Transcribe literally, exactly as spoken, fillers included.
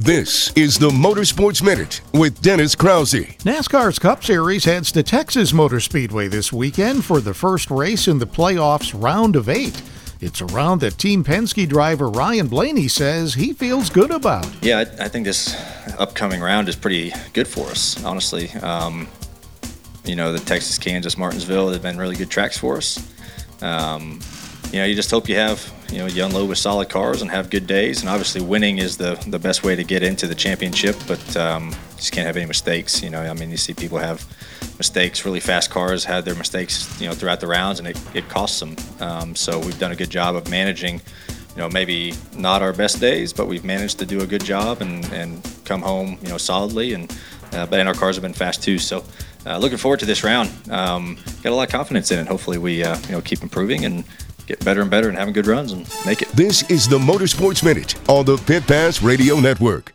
This is the Motorsports Minute with Dennis Krause. NASCAR's Cup Series heads to Texas Motor Speedway this weekend for the first race in the playoffs round of eight. It's a round that Team Penske driver Ryan Blaney says he feels good about. Yeah, I, I think this upcoming round is pretty good for us, honestly. Um, you know, the Texas, Kansas, Martinsville, they've been really good tracks for us. Um, you know, you just hope you have, you know, you unload with solid cars and have good days. And obviously winning is the, the best way to get into the championship, but um, you just can't have any mistakes. You know, I mean, you see people have mistakes, really fast cars had their mistakes, you know, throughout the rounds, and it, it costs them. Um, so we've done a good job of managing, you know, maybe not our best days, but we've managed to do a good job and, and come home, you know, solidly. And uh, but and our cars have been fast too. So uh, looking forward to this round. Um, got a lot of confidence in it. Hopefully we, uh, you know, keep improving and get better and better and having good runs and make it. This is the Motorsports Minute on the Pit Pass Radio Network.